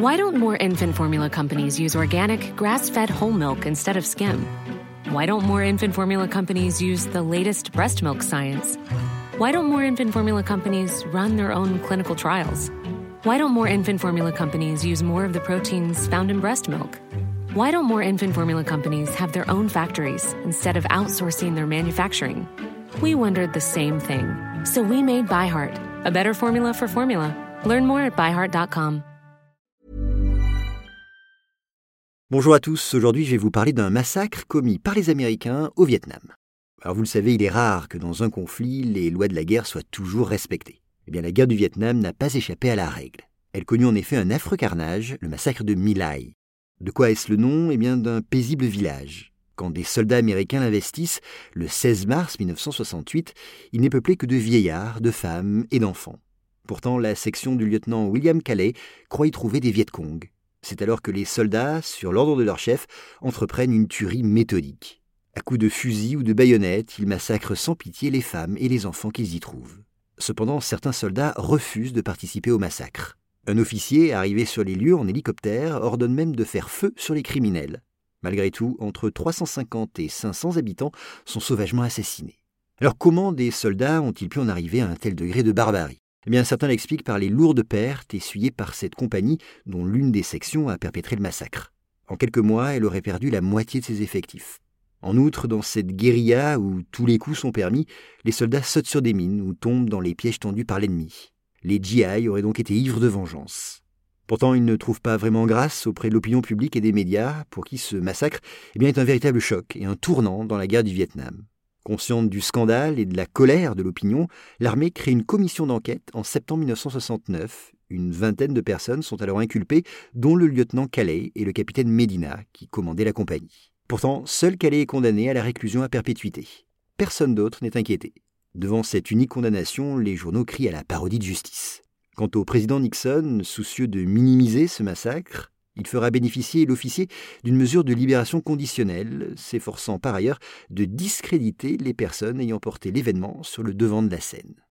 Why don't more infant formula companies use organic, grass-fed whole milk instead of skim? Why don't more infant formula companies use the latest breast milk science? Why don't more infant formula companies run their own clinical trials? Why don't more infant formula companies use more of the proteins found in breast milk? Why don't more infant formula companies have their own factories instead of outsourcing their manufacturing? We wondered the same thing. So we made ByHeart, a better formula for formula. Learn more at byheart.com. Bonjour à tous, aujourd'hui je vais vous parler d'un massacre commis par les Américains au Vietnam. Alors vous le savez, il est rare que dans un conflit, les lois de la guerre soient toujours respectées. Eh bien la guerre du Vietnam n'a pas échappé à la règle. Elle connut en effet un affreux carnage, le massacre de My Lai. De quoi est-ce le nom ? Eh bien d'un paisible village. Quand des soldats américains l'investissent, le 16 mars 1968, il n'est peuplé que de vieillards, de femmes et d'enfants. Pourtant, la section du lieutenant William Calley croit y trouver des Viet Cong. C'est alors que les soldats, sur l'ordre de leur chef, entreprennent une tuerie méthodique. À coups de fusil ou de baïonnette, ils massacrent sans pitié les femmes et les enfants qu'ils y trouvent. Cependant, certains soldats refusent de participer au massacre. Un officier, arrivé sur les lieux en hélicoptère, ordonne même de faire feu sur les criminels. Malgré tout, entre 350 et 500 habitants sont sauvagement assassinés. Alors comment des soldats ont-ils pu en arriver à un tel degré de barbarie ? Eh bien, certains l'expliquent par les lourdes pertes essuyées par cette compagnie dont l'une des sections a perpétré le massacre. En quelques mois, elle aurait perdu la moitié de ses effectifs. En outre, dans cette guérilla où tous les coups sont permis, les soldats sautent sur des mines ou tombent dans les pièges tendus par l'ennemi. Les GI auraient donc été ivres de vengeance. Pourtant, ils ne trouvent pas vraiment grâce auprès de l'opinion publique et des médias, pour qui ce massacre est un véritable choc et un tournant dans la guerre du Vietnam. Consciente du scandale et de la colère de l'opinion, l'armée crée une commission d'enquête en septembre 1969. Une vingtaine de personnes sont alors inculpées, dont le lieutenant Calley et le capitaine Medina, qui commandaient la compagnie. Pourtant, seul Calley est condamné à la réclusion à perpétuité. Personne d'autre n'est inquiété. Devant cette unique condamnation, les journaux crient à la parodie de justice. Quant au président Nixon, soucieux de minimiser ce massacre, il fera bénéficier l'officier d'une mesure de libération conditionnelle, s'efforçant par ailleurs de discréditer les personnes ayant porté l'événement sur le devant de la scène.